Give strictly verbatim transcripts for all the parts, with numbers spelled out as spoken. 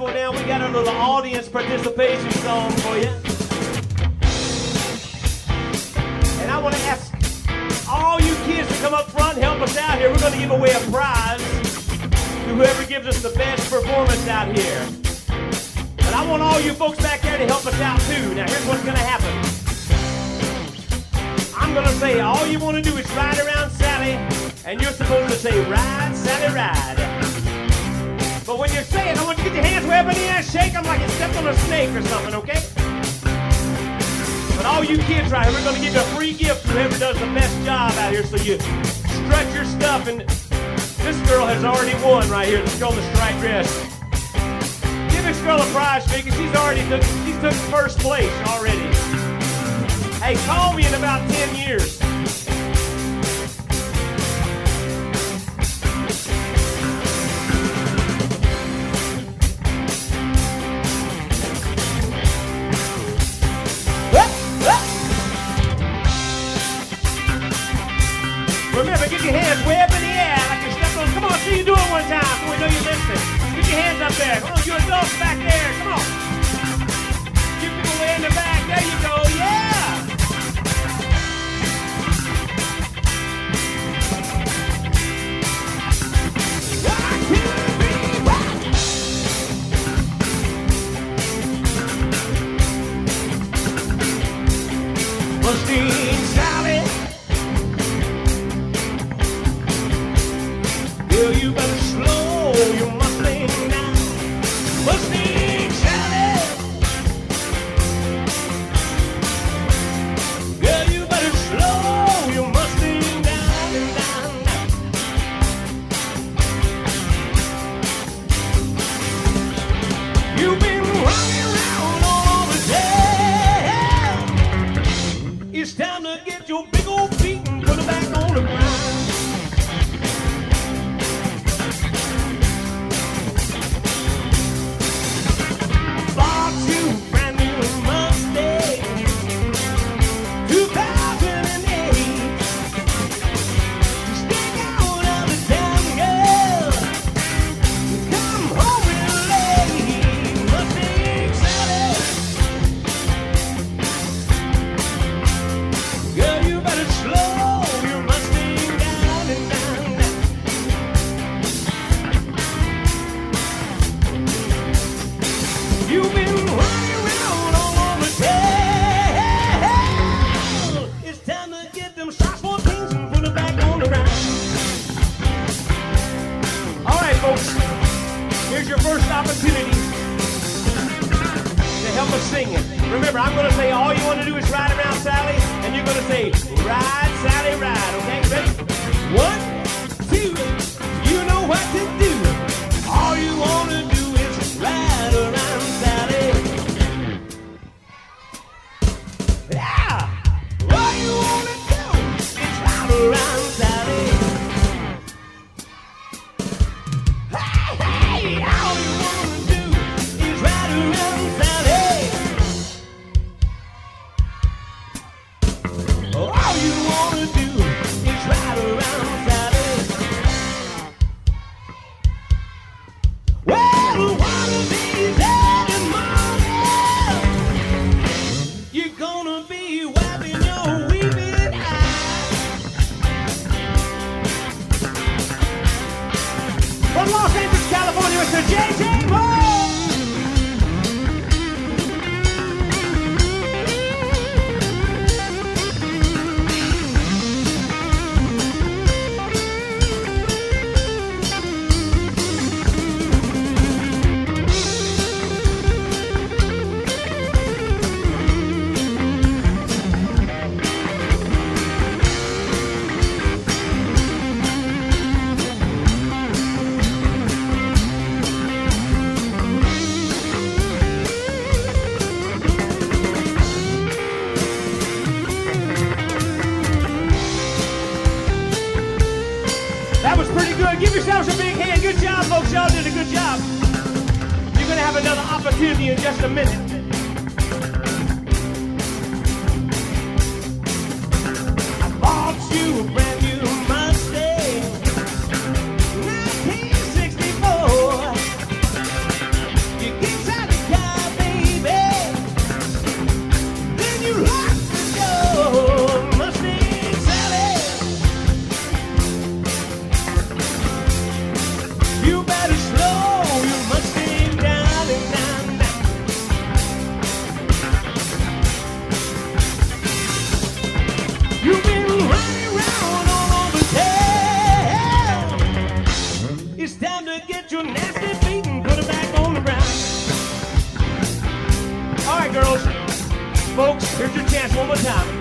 microphone down. We got a little audience participation song for you. And I want to ask all you kids to come up front, help us out here. We're going to give away a prize to whoever gives us the best performance out here. But I want all you folks back there to help us out too. Now here's what's going to happen. I'm going to say all you want to do is ride around Sally, and you're supposed to say, ride, Sally, ride. But when you're saying, I want you to get your hands way up in the air, shake them like you stepped on a snake or something, okay? But all you kids right here, we're going to give you a free gift to whoever does the best job out here, so you strut your stuff. And this girl has already won right here, this girl in the striped dress. Give this girl a prize, because she's already took, she's took first place already. Hey, call me in about ten years. Remember, get your hands way up in the air like you're stepping on. Come on, see you do it one time so we know you're listening. Get your hands up there. Come on, you adults back there. Come on. You people way in the back. There you go. Yeah. Mustang Sally. Girl, you better slow your Mustang down. Mustang Sally. Girl, you better slow your Mustang down and down, down. You've been running around all over town. It's time to get your big old feet and put it back on the ground. Opportunity to help us sing it. Remember, I'm going to say all you want to do is ride around Sally, and you're going to say, ride, Sally, ride. Okay, ready? One, two, you know what to do. All you want to do is ride around Sally. Yeah! All you want to do is ride around Sally. Hey, hey, all you want to do is ride around Sally. All you want to do is ride around Sally. Well, one of these early mornings, you're gonna be wiping your weeping eyes. From Los Angeles, California, Mister J J Moore. That was pretty good. Give yourselves a big hand. Good job, folks. Y'all did a good job. You're going to have another opportunity in just a minute. I bought you a brand new Mustang, nineteen sixty-four. You folks. Here's your chance one more time.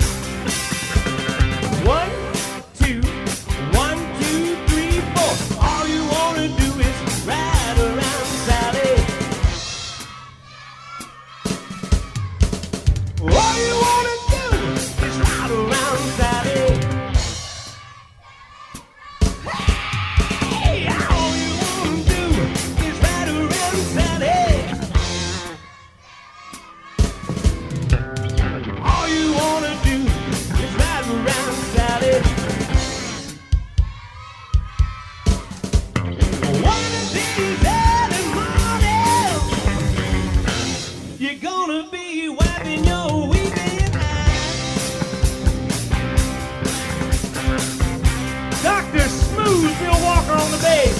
One, two, one, two, three, four. All you wanna do is ride around Sally. All you wanna do is ride around Sally. Hey, all you wanna do is ride around Sally. All you wanna do is ride around Sally. One of these early mornings, you're gonna be wiping your weeping eyes. Doctor Smooth, Bill Walker on the bass.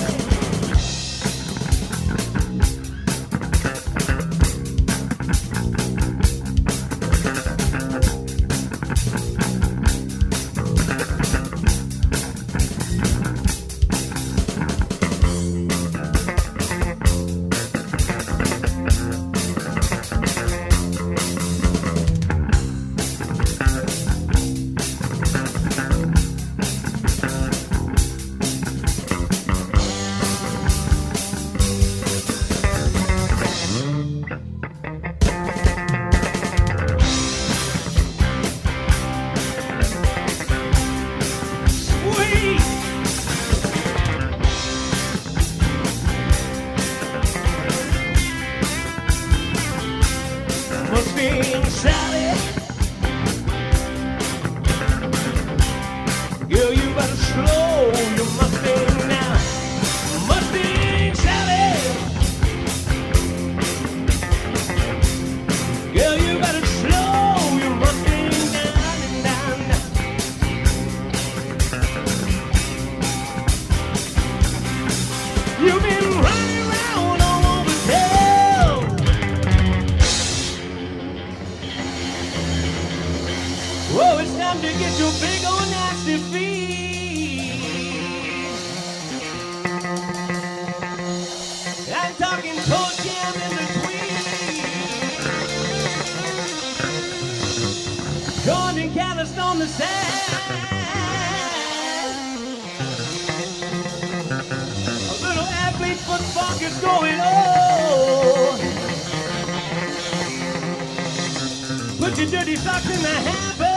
Mustang Sally, girl, you better slow your Mustang now. Mustang Sally, girl, you better slow your Mustang down and down, down. You've been running around all over town. Whoa, it's time to get your big old nasty feet. I'm talking toe jam in between. Corn and calloused on the side. A little athlete foot funk is going on. Put your dirty socks in the hamper.